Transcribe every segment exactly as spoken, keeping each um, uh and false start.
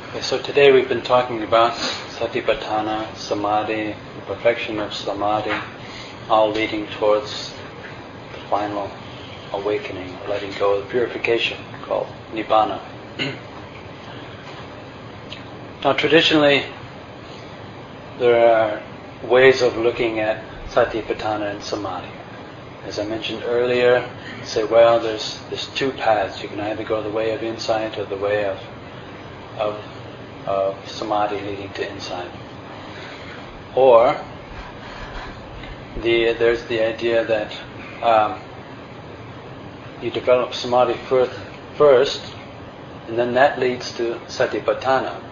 Okay, so today we've been talking about Satipatthana, Samadhi, the perfection of Samadhi, all leading towards the final awakening, letting go of the purification called Nibbana. Now traditionally, there are ways of looking at Satipatthana and Samadhi. As I mentioned earlier, say, well, there's there's two paths. You can either go the way of insight or the way of of of Samadhi leading to insight. Or the there's the idea that um, you develop Samadhi first, first, and then that leads to Satipatthana.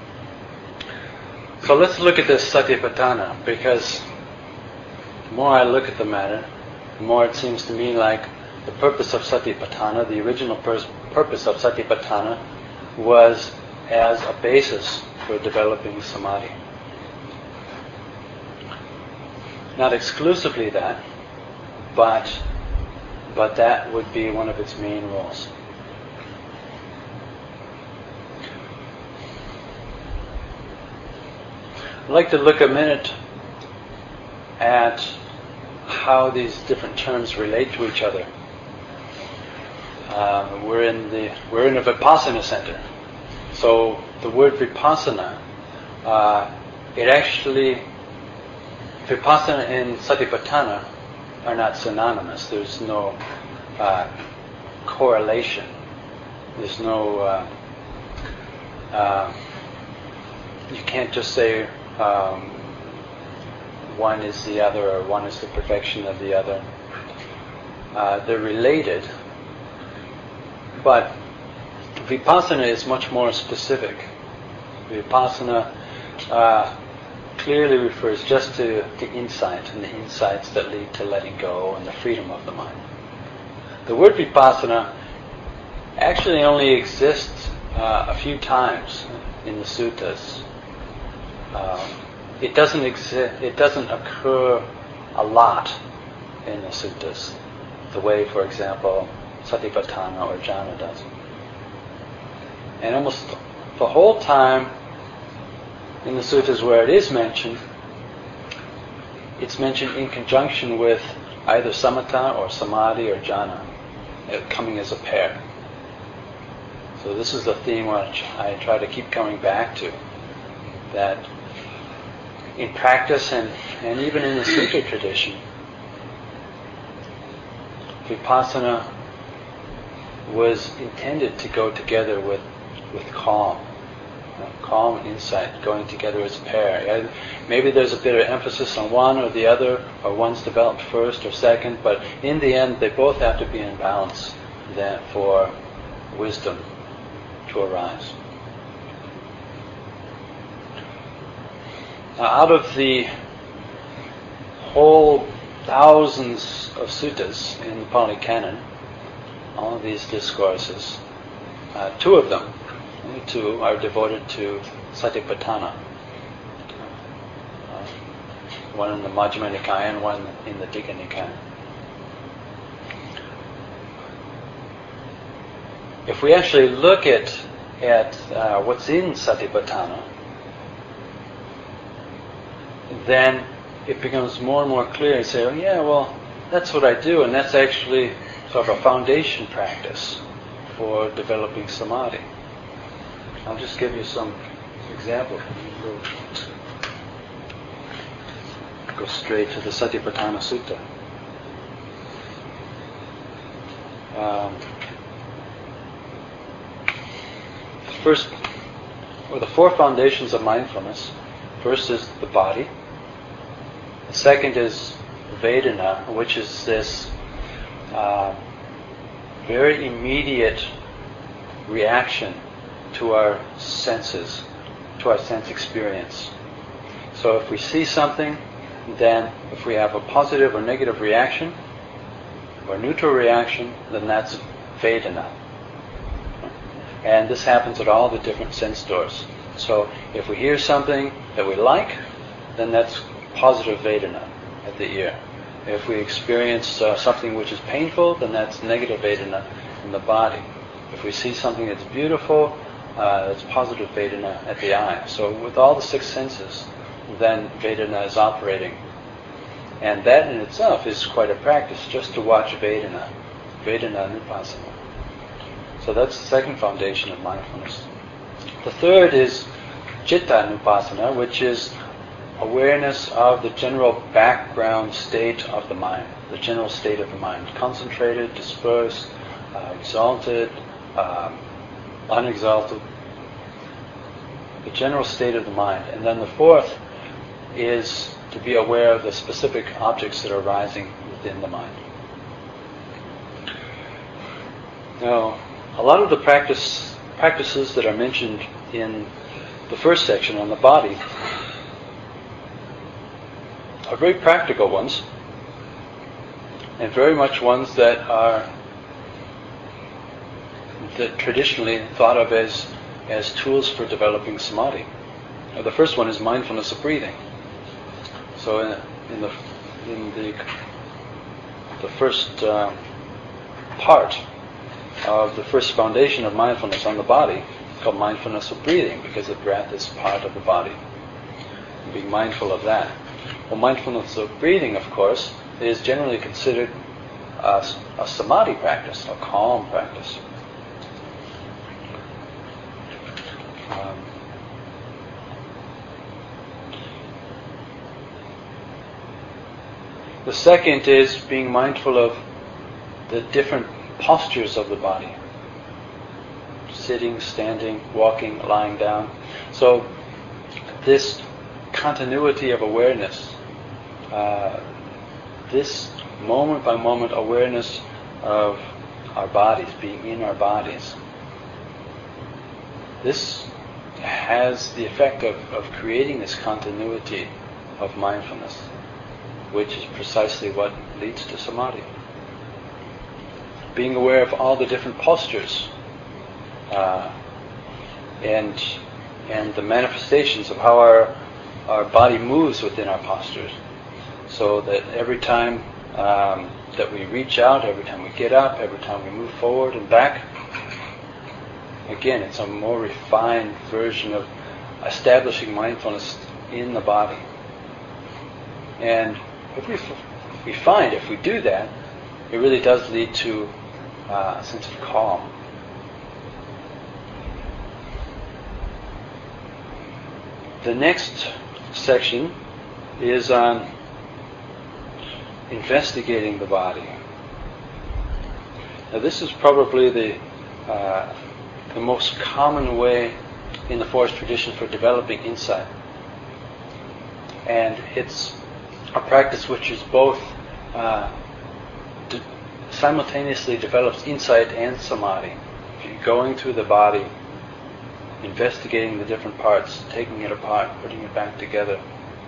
So let's look at this Satipatthana, because the more I look at the matter, the more it seems to me like the purpose of Satipatthana, the original pur- purpose of Satipatthana, was as a basis for developing Samadhi. Not exclusively that, but but that would be one of its main roles. I'd like to look a minute at how these different terms relate to each other. Uh, we're in the we're in a Vipassana center, so the word Vipassana, uh, it actually Vipassana and Satipatthana are not synonymous. There's no uh, correlation. There's no uh, uh, you can't just say um, one is the other or one is the perfection of the other. Uh, they're related, but Vipassana is much more specific. Vipassana uh, clearly refers just to the insight and the insights that lead to letting go and the freedom of the mind. The word Vipassana actually only exists uh, a few times in the suttas. Um, It doesn't exist. It doesn't occur a lot in the suttas, the way, for example, Satipatthana or Jhana does. And almost the whole time in the suttas where it is mentioned, it's mentioned in conjunction with either samatha or samadhi or jhana, coming as a pair. So this is the theme which I try to keep coming back to, that in practice and, and even in the Sutra tradition, Vipassana was intended to go together with, with calm. You know, calm and insight going together as a pair. Maybe there's a bit of emphasis on one or the other, or one's developed first or second, but in the end they both have to be in balance then for wisdom to arise. Now, out of the whole thousands of suttas in the Pali Canon, all of these discourses, uh, two of them, only two, are devoted to Satipatthana. Uh, one in the Majjhima Nikaya and one in the Digha Nikaya. If we actually look at, at uh, what's in Satipatthana, then it becomes more and more clear. You say, oh yeah, well, that's what I do, and that's actually sort of a foundation practice for developing Samadhi. I'll just give you some examples. Go, go straight to the Satipatthana Sutta. Um, first, or the four foundations of mindfulness. First is the body. The second is Vedana, which is this uh, very immediate reaction to our senses, to our sense experience. So if we see something, then if we have a positive or negative reaction, or neutral reaction, then that's Vedana. And this happens at all the different sense doors. So if we hear something that we like, then that's positive Vedana at the ear. If we experience uh, something which is painful, then that's negative Vedana in the body. If we see something that's beautiful uh, that's positive Vedana at the eye. So with all the six senses, then Vedana is operating. And that in itself is quite a practice, just to watch Vedana, Vedana Nupassana. So that's the second foundation of mindfulness. The third is Citta Nupassana, which is awareness of the general background state of the mind, the general state of the mind, concentrated, dispersed, uh, exalted, um, unexalted, the general state of the mind. And then the fourth is to be aware of the specific objects that are arising within the mind. Now, a lot of the practice practices that are mentioned in the first section on the body are very practical ones, and very much ones that are that traditionally thought of as as tools for developing samadhi. Now, the first one is mindfulness of breathing. So in, in the in the the first uh, part of the first foundation of mindfulness on the body, it's called mindfulness of breathing, because the breath is part of the body. And being mindful of that. Well, mindfulness of breathing, of course, is generally considered a, a samadhi practice, a calm practice. Um, the second is being mindful of the different postures of the body. Sitting, standing, walking, lying down. So this continuity of awareness, uh, this moment by moment awareness of our bodies, being in our bodies, this has the effect of, of creating this continuity of mindfulness, which is precisely what leads to samadhi. Being aware of all the different postures uh, and and the manifestations of how our our body moves within our postures, so that every time um, that we reach out, every time we get up, every time we move forward and back, again, it's a more refined version of establishing mindfulness in the body. And if we, if we find, if we do that, it really does lead to uh, a sense of calm. The next section is on investigating the body. Now, this is probably the uh, the most common way in the forest tradition for developing insight, and it's a practice which is both uh, de- simultaneously develops insight and samadhi. You're going through the body, investigating the different parts, taking it apart, putting it back together.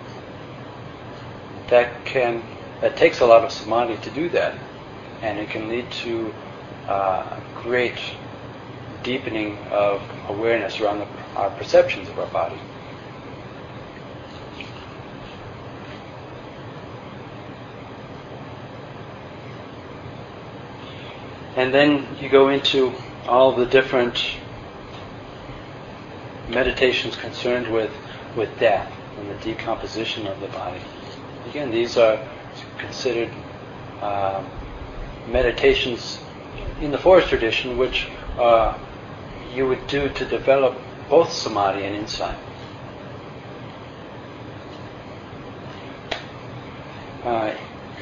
That can that takes a lot of samadhi to do that, and it can lead to uh, a great deepening of awareness around the, our perceptions of our body. And then you go into all the different meditations concerned with, with death and the decomposition of the body. Again, these are considered uh, meditations in the forest tradition which uh, you would do to develop both samadhi and insight. Uh,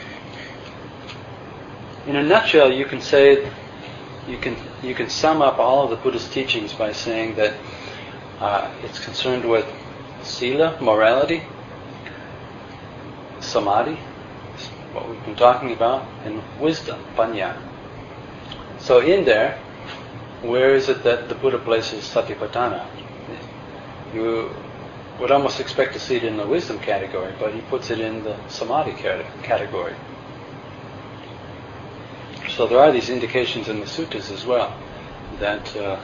in a nutshell, you can say you can you can sum up all of the Buddhist teachings by saying that uh, it's concerned with sila, morality, samadhi, what we've been talking about, and wisdom, panya. So in there, where is it that the Buddha places satipatthana? You would almost expect to see it in the wisdom category, but he puts it in the samadhi category. So there are these indications in the suttas as well that uh,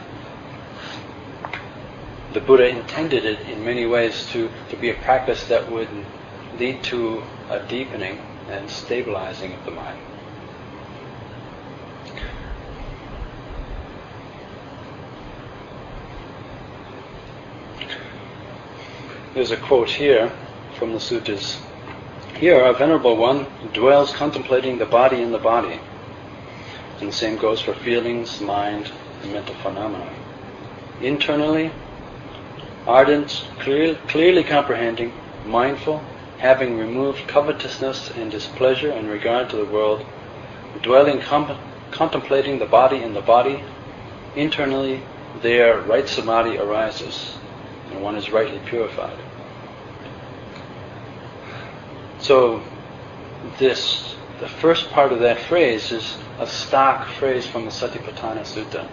the Buddha intended it in many ways to, to be a practice that would lead to a deepening and stabilizing of the mind. there's a quote here from the suttas. Here, a venerable one dwells contemplating the body in the body. And the same goes for feelings, mind, and mental phenomena. Internally, ardent, clear, clearly comprehending, mindful, having removed covetousness and displeasure in regard to the world, dwelling, com- contemplating the body in the body, internally there right samadhi arises, and one is rightly purified. So this, the first part of that phrase is a stock phrase from the Satipatthana Sutta.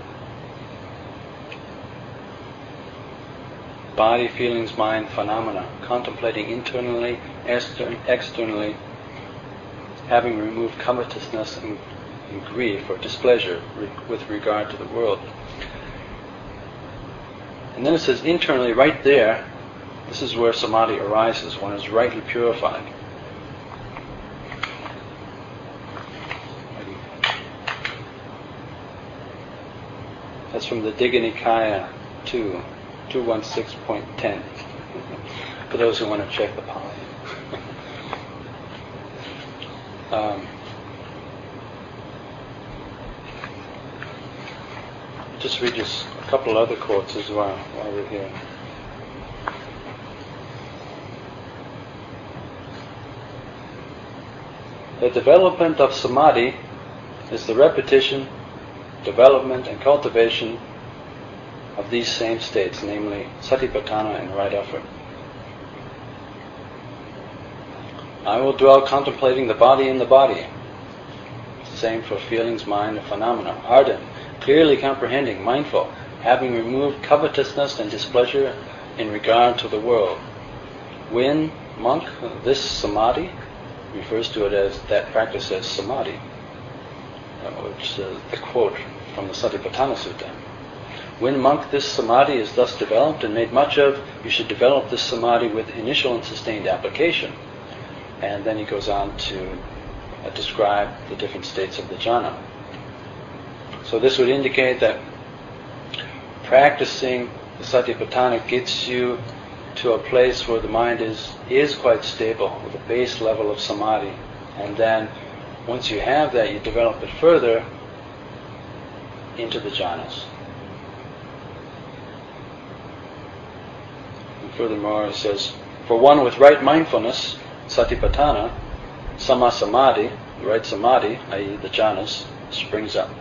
Body, feelings, mind, phenomena, contemplating internally, exter- externally, having removed covetousness and, and grief or displeasure re- with regard to the world. And then it says internally, right there, this is where samadhi arises, one is rightly purified. That's from the Digha Nikaya two, two sixteen point ten, for those who want to check the Pali. um, just read just a couple other quotes as well while we're here. The development of samadhi is the repetition, development and cultivation of these same states, namely satipatthana and right effort. I will dwell contemplating the body in the body. Same for feelings, mind, and phenomena. Ardent, clearly comprehending, mindful, having removed covetousness and displeasure in regard to the world. When, monk, this samadhi, refers to it as, that practice as samadhi, which is the quote from the Satipatthana Sutta. When, monk, this samadhi is thus developed and made much of, you should develop this samadhi with initial and sustained application. And then he goes on to uh, describe the different states of the jhana. So this would indicate that practicing the Satipatthana gets you to a place where the mind is, is quite stable, with a base level of samadhi. And then once you have that, you develop it further into the jhanas. And furthermore, it says, for one with right mindfulness, satipatthana, sama samadhi, right samadhi, that is the jhanas, springs up.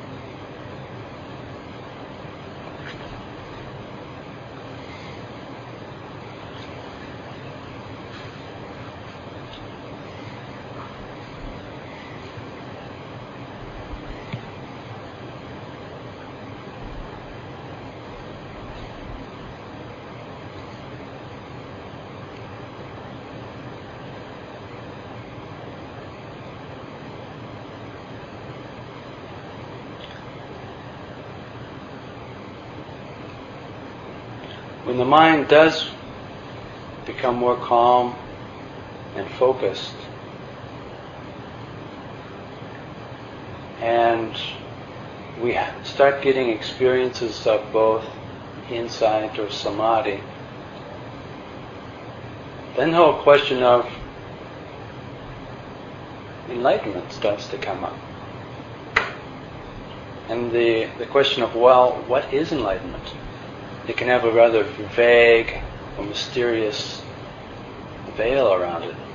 When the mind does become more calm and focused, and we start getting experiences of both insight or samadhi, then the whole question of enlightenment starts to come up. And the, the question of, well, what is enlightenment? It can have a rather vague or mysterious veil around it.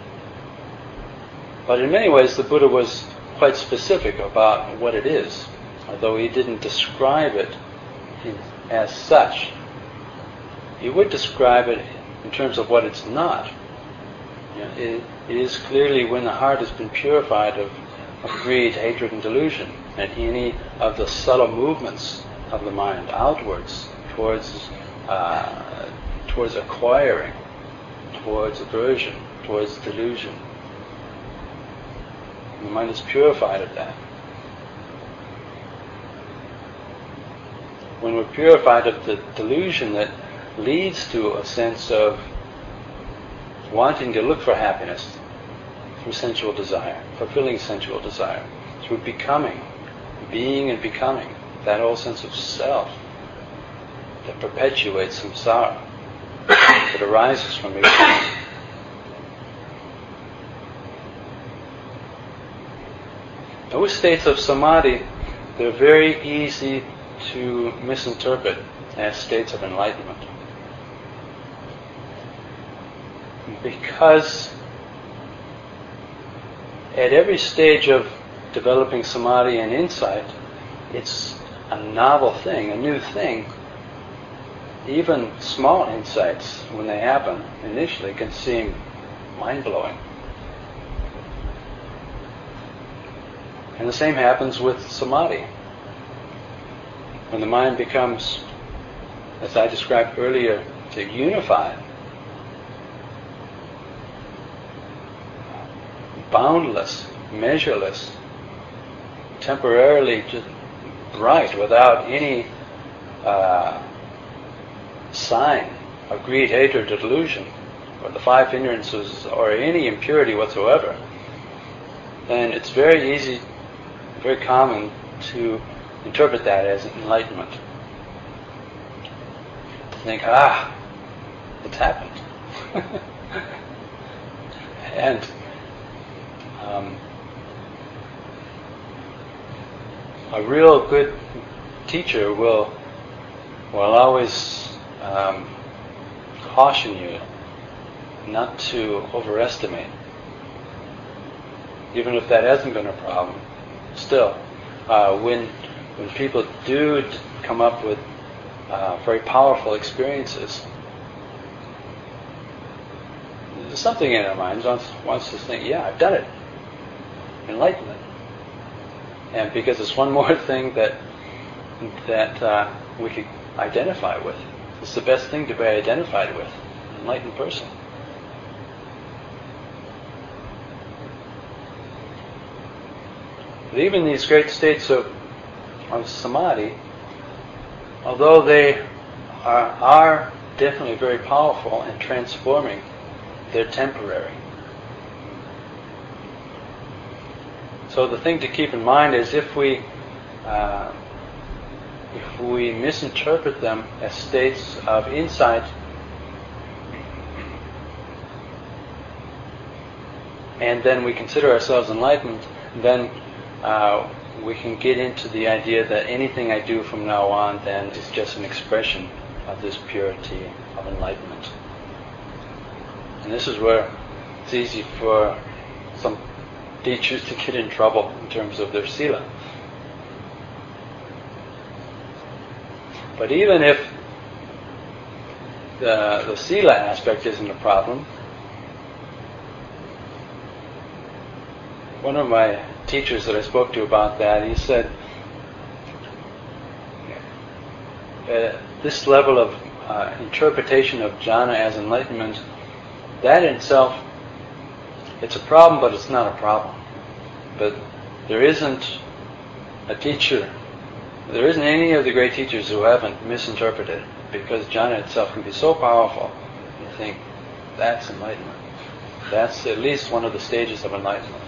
But in many ways the Buddha was quite specific about what it is, although he didn't describe it in, as such. He would describe it in terms of what it's not. You know, it, it is clearly when the heart has been purified of, of greed, hatred, and delusion, and any of the subtle movements of the mind outwards, towards uh, towards acquiring, towards aversion, towards delusion. And the mind is purified of that. When we're purified of the delusion that leads to a sense of wanting to look for happiness through sensual desire, fulfilling sensual desire, through becoming, being and becoming, that whole sense of self that perpetuates samsara. that arises from ignorance. Those states of samadhi, they're very easy to misinterpret as states of enlightenment. Because at every stage of developing samadhi and insight, it's a novel thing, a new thing. Even small insights, when they happen initially, can seem mind-blowing. And the same happens with samadhi. When the mind becomes, as I described earlier, to unify, boundless, measureless, temporarily just bright without any uh, sign of greed, hatred, or delusion, or the five hindrances, or any impurity whatsoever, then it's very easy, very common to interpret that as enlightenment. Think, ah, it's happened. and um, a real good teacher will will always um, caution you not to overestimate, even if that hasn't been a problem. Still, uh, when when people do come up with uh, very powerful experiences, there's something in our minds wants wants to think, yeah, I've done it, enlightenment, and because it's one more thing that that uh, we could identify with. It's the best thing to be identified with, an enlightened person. But even these great states of, of samadhi, although they are, are definitely very powerful and transforming, they're temporary. So the thing to keep in mind is if we uh, if we misinterpret them as states of insight, and then we consider ourselves enlightened, then uh, we can get into the idea that anything I do from now on then is just an expression of this purity of enlightenment. And this is where it's easy for some teachers to get in trouble in terms of their sila. But even if the, the sila aspect isn't a problem, one of my teachers that I spoke to about that, he said, uh, this level of uh, interpretation of jhana as enlightenment, that in itself, it's a problem, but it's not a problem. But there isn't a teacher, there isn't any of the great teachers who haven't misinterpreted it, because jhana itself can be so powerful, you think, that's enlightenment. That's at least one of the stages of enlightenment.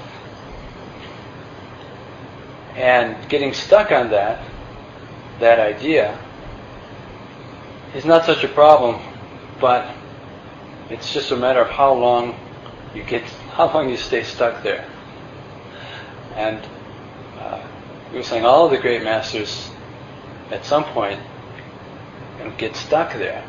And getting stuck on that, that idea, is not such a problem, but it's just a matter of how long you get, how long you stay stuck there. And uh, we were saying all of the great masters, at some point, you know, get stuck there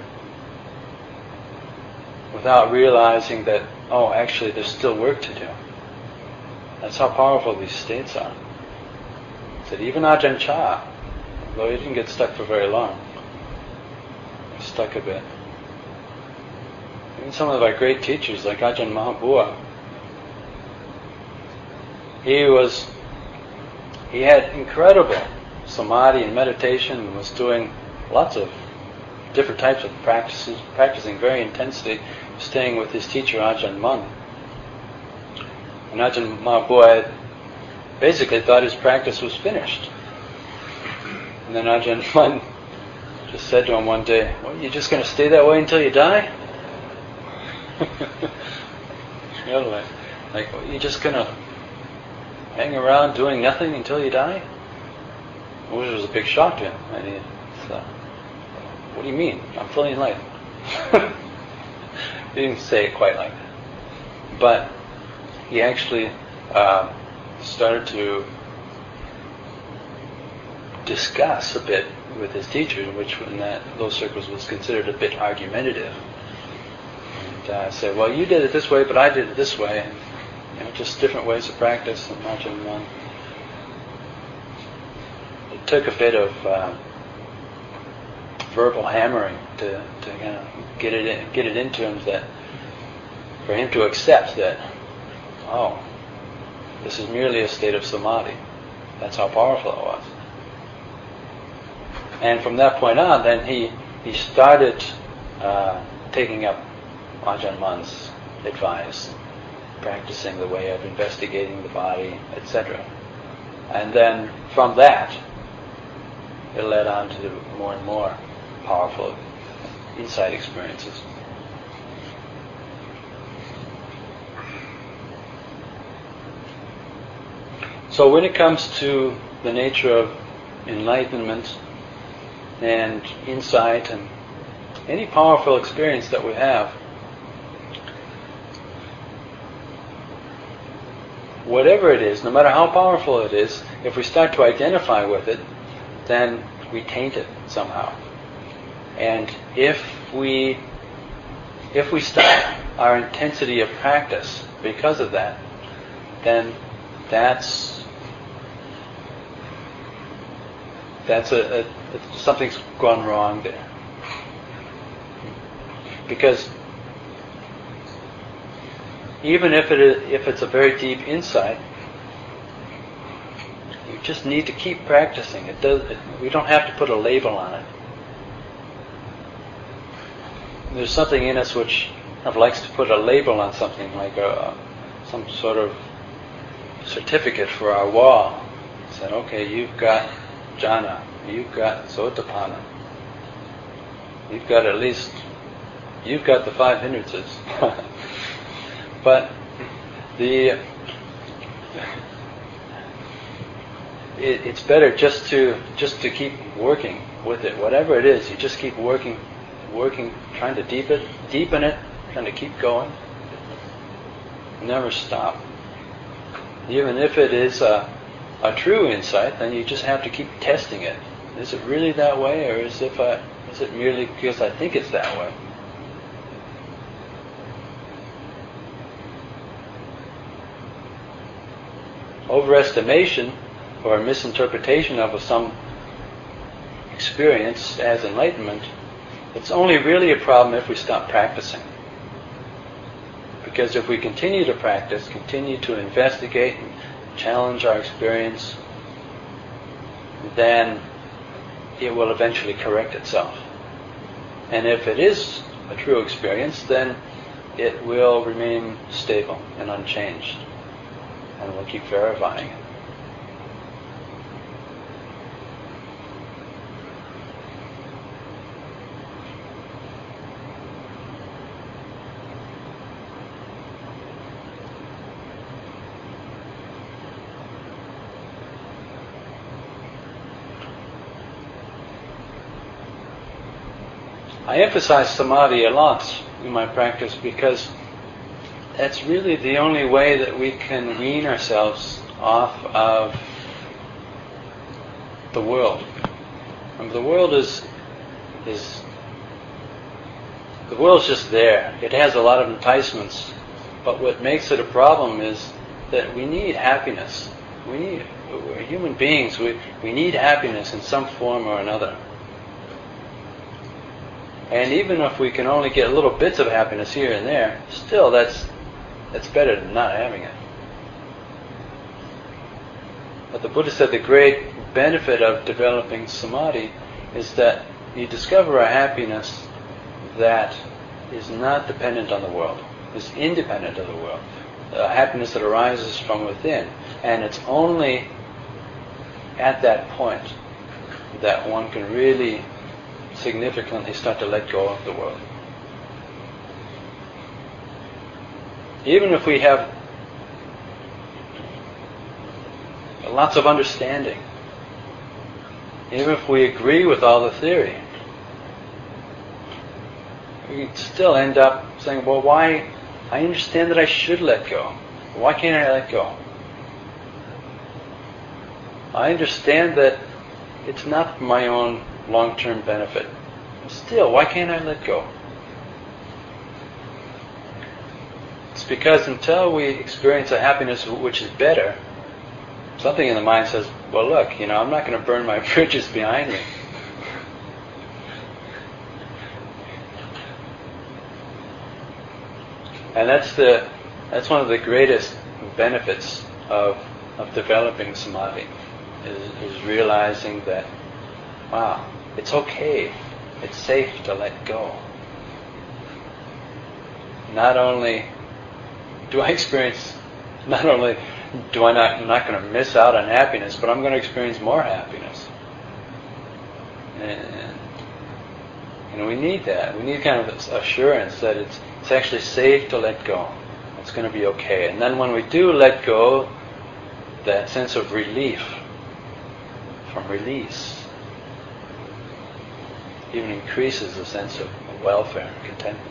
without realizing that, oh, actually, there's still work to do. That's how powerful these states are. That even Ajahn Chah, though he didn't get stuck for very long, he stuck a bit. Even some of our great teachers, like Ajahn Mahabua, he was, he had incredible samadhi and meditation and was doing lots of different types of practices, practicing very intensely, staying with his teacher Ajahn Mun. And Ajahn Mahabua had basically thought his practice was finished. And then Ajahn Mun just said to him one day, well, you're just going to stay that way until you die? You know, like, like well, you're just going to hang around doing nothing until you die? Which was a big shock to him. And he thought, what do you mean? I'm fully enlightened. He didn't say it quite like that. But he actually uh, started to discuss a bit with his teacher, which in that, those circles was considered a bit argumentative. And uh, said, well, you did it this way, but I did it this way. And, you know, just different ways of practice and Ajahn Mun. It took a bit of uh, verbal hammering to, to kind of get it in, get it into him that for him to accept that, oh, this is merely a state of samadhi. That's how powerful it was. And from that point on, then he he started uh, taking up Ajahn Mun's advice, practicing the way of investigating the body, et cetera. And then from that, it led on to more and more powerful insight experiences. So when it comes to the nature of enlightenment and insight and any powerful experience that we have, whatever it is, no matter how powerful it is, if we start to identify with it, then we taint it somehow. And if we if we stop our intensity of practice because of that, then that's that's a, a, a something's gone wrong there. Because even if it is, if it's a very deep insight, you just need to keep practicing. It does. It, we don't have to put a label on it. There's something in us which kind of likes to put a label on something, like a, some sort of certificate for our wall. Said, okay, you've got jhana, you've got sotapanna, you've got at least, you've got the five hindrances. But the it, it's better just to just to keep working with it. Whatever it is, you just keep working, working, trying to deepen it, deepen it, trying to keep going. Never stop. Even if it is a, a true insight, then you just have to keep testing it. Is it really that way, or is if I, is it merely because I think it's that way? Overestimation or misinterpretation of some experience as enlightenment, it's only really a problem if we stop practicing. Because if we continue to practice, continue to investigate and challenge our experience, then it will eventually correct itself. And if it is a true experience, then it will remain stable and unchanged. And we'll keep verifying it. I emphasize samadhi a lot in my practice because that's really the only way that we can wean ourselves off of the world. And the world is is the world's just there. It has a lot of enticements, but what makes it a problem is that we need happiness. We need we're human beings. We we need happiness in some form or another. And even if we can only get little bits of happiness here and there, still that's that's better than not having it. But the Buddha said the great benefit of developing samadhi is that you discover a happiness that is not dependent on the world, is independent of the world, a happiness that arises from within. And it's only at that point that one can really significantly start to let go of the world. Even if we have lots of understanding, even if we agree with all the theory, we still end up saying, well, why? I understand that I should let go. Why can't I let go? I understand that it's not for my own long-term benefit. Still, why can't I let go? It's because until we experience a happiness which is better, something in the mind says, well, look, you know, I'm not going to burn my bridges behind me. And that's the that's one of the greatest benefits of of developing samadhi, is, is realizing that, wow, it's okay, it's safe to let go. Not only do I experience, not only do I not, I'm not going to miss out on happiness, but I'm going to experience more happiness. And, you know, we need that. We need kind of this assurance that it's it's actually safe to let go. It's going to be okay. And then when we do let go, that sense of relief from release even increases the sense of welfare and contentment.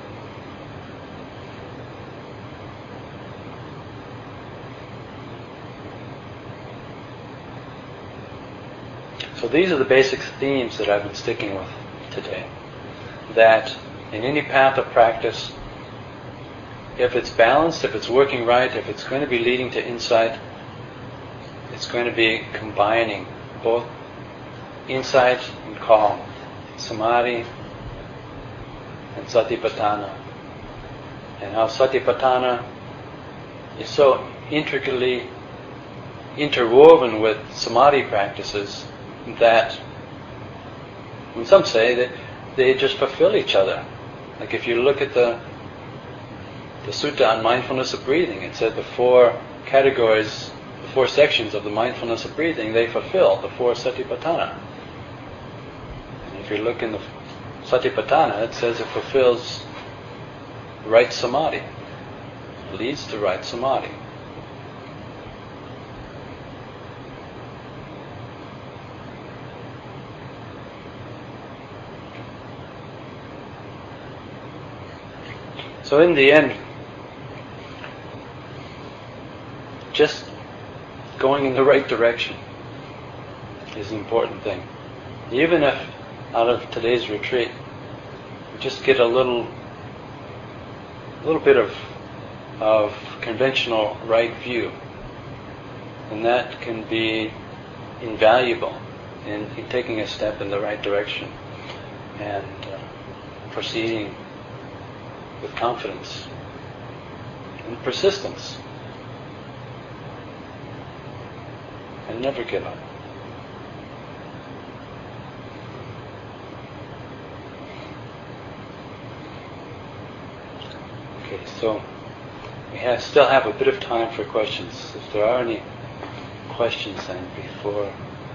So these are the basic themes that I've been sticking with today. That in any path of practice, if it's balanced, if it's working right, if it's going to be leading to insight, it's going to be combining both insight and calm, samadhi and satipatthana. And how satipatthana is so intricately interwoven with samadhi practices that, and some say that they just fulfill each other. Like if you look at the the sutta on mindfulness of breathing, it said the four categories, the four sections of the mindfulness of breathing, they fulfill the four satipatthana. And if you look in the satipatthana, it says it fulfills right samadhi, leads to right samadhi. So in the end, just going in the right direction is the important thing. Even if out of today's retreat, we just get a little, a little bit of, of conventional right view, and that can be invaluable in, in taking a step in the right direction and uh, proceeding with confidence and persistence, and never give up. Okay, so we have, still have a bit of time for questions. If there are any questions, then before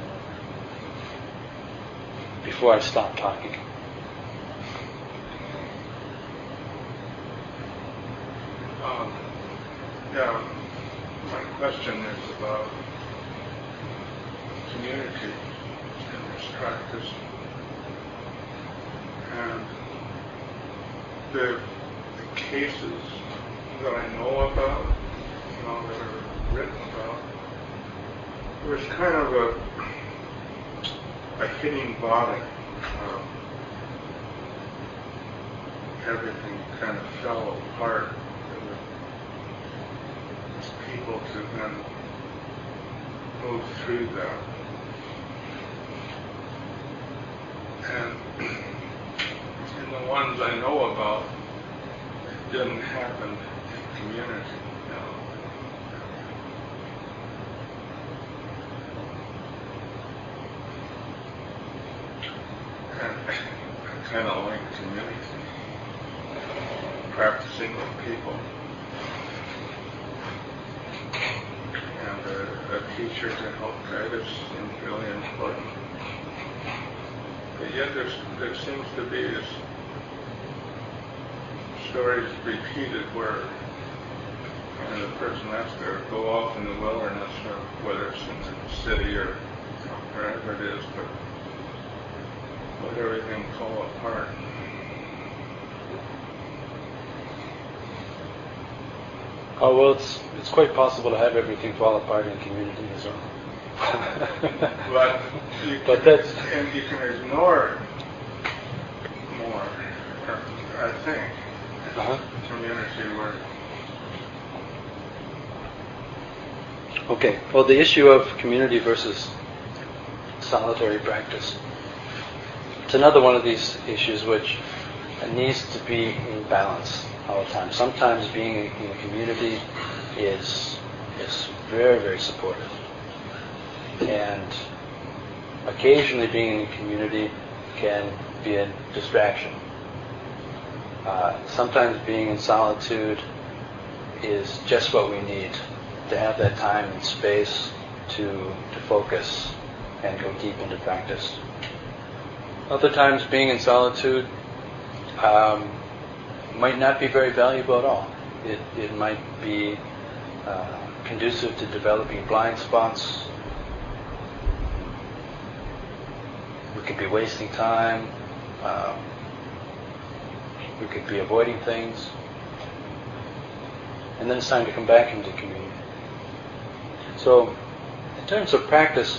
before I stop talking. Um, yeah, my question is about community in this practice, and the, the cases that I know about, you know, that are written about, there's kind of a a hitting bottom. Um, everything kind of fell apart. People to then move through that. And in the ones I know about, it didn't happen in community. You know. And I kind of like community, practicing with people. And a, a teacher to help guide us is really important. But yet there's, there seems to be this stories repeated where and the person has to go off in the wilderness, or whether it's in the city or wherever it is, but let everything fall apart. Oh well, it's it's quite possible to have everything fall apart in community as well. But you But can, that's- and you can ignore more, I think, Uh-huh. community work. Okay. Well, the issue of community versus solitary practice. It's another one of these issues which needs to be in balance all the time. Sometimes being in a community is is very, very supportive. And occasionally being in a community can be a distraction. Uh, sometimes being in solitude is just what we need to have that time and space to to focus and go deep into practice. Other times being in solitude um, might not be very valuable at all. It, it might be uh, conducive to developing blind spots. We could be wasting time. Um, we could be avoiding things. And then it's time to come back into community. So, in terms of practice,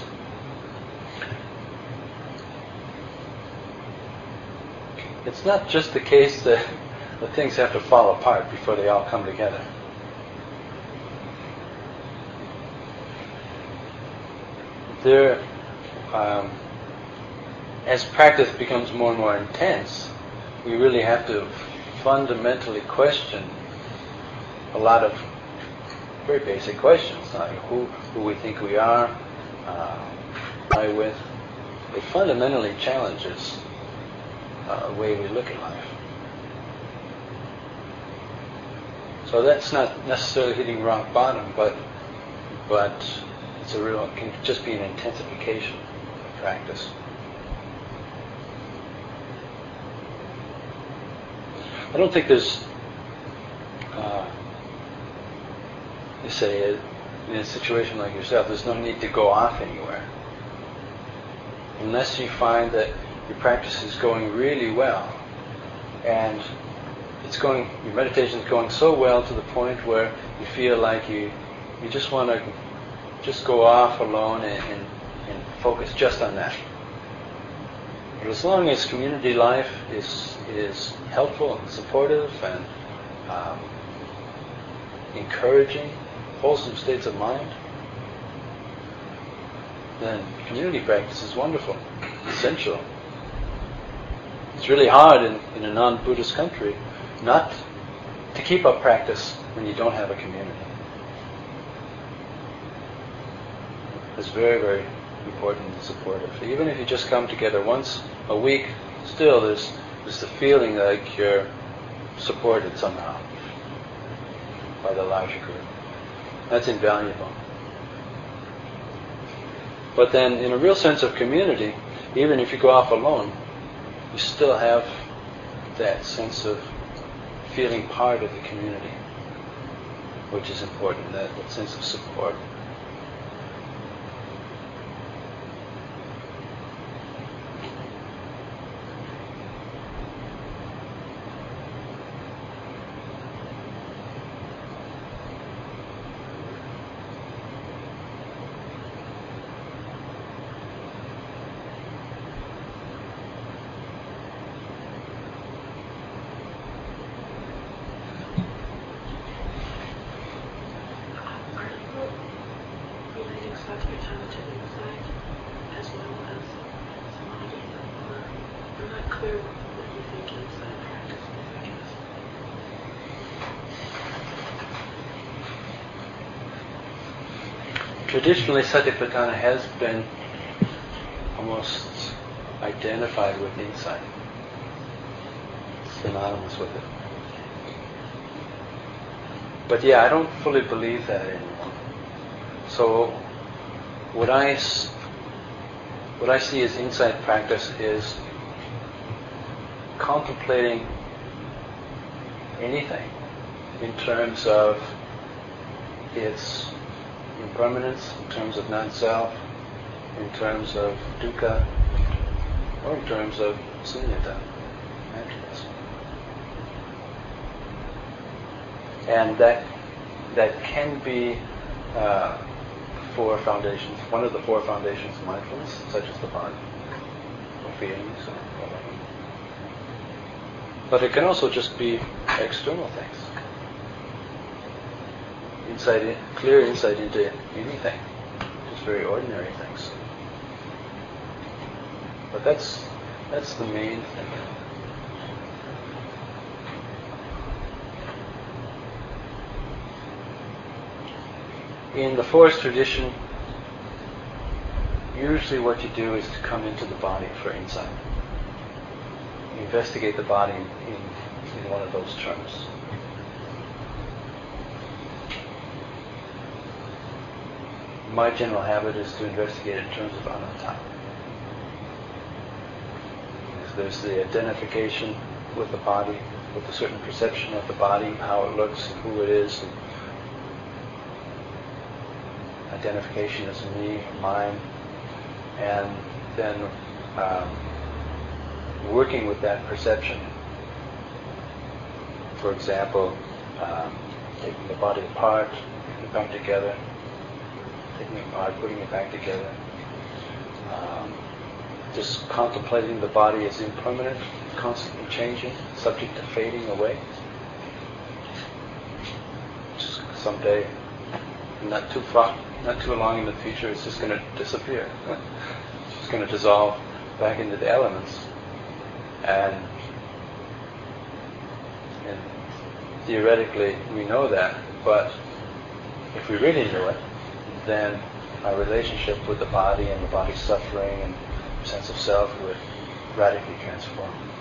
it's not just the case that, that things have to fall apart before they all come together. There, um, as practice becomes more and more intense, we really have to fundamentally question a lot of very basic questions, like who, who we think we are, uh, I with. It fundamentally challenges uh, the way we look at life. So that's not necessarily hitting rock bottom, but but it's a real, it can just be an intensification of practice. I don't think there's, uh, you say, uh, in a situation like yourself, there's no need to go off anywhere. Unless you find that your practice is going really well, and it's going, your meditation is going so well to the point where you feel like you, you just want to just go off alone and, and, and focus just on that. But as long as community life is is helpful and supportive and um, encouraging wholesome states of mind, then community practice is wonderful, essential. It's really hard in, in a non-Buddhist country not to keep up practice when you don't have a community. It's very, very important and supportive. Even if you just come together once a week, still there's, there's the feeling like you're supported somehow by the larger group. That's invaluable. But then, in a real sense of community, even if you go off alone, you still have that sense of feeling part of the community, which is important, that, that sense of support. Traditionally, Satipatthana has been almost identified with insight, synonymous with it. But yeah, I don't fully believe that anymore. So what I, s- what I see as insight practice is contemplating anything in terms of its impermanence, in terms of non-self, in terms of dukkha, or in terms of sunyata, emptiness. And that that can be uh, four foundations, one of the four foundations of mindfulness, such as the body, or feelings, or whatever. But it can also just be external things. Insight, in, clear insight into anything, just very ordinary things. But that's that's the main thing. In the forest tradition, usually what you do is to come into the body for insight. You investigate the body in, in, in one of those terms. My general habit is to investigate in terms of anatta. There's the identification with the body, with a certain perception of the body, how it looks, and who it is, and identification as me, mine, and then um, working with that perception. For example, um, taking the body apart, putting it back together, taking it apart, putting it back together. Um, just contemplating the body as impermanent, constantly changing, subject to fading away. Just someday, not too far, not too long in the future, it's just going to disappear. It's just going to dissolve back into the elements. And, and theoretically, we know that, but if we really knew it, then our relationship with the body and the body's suffering and sense of self would radically transform.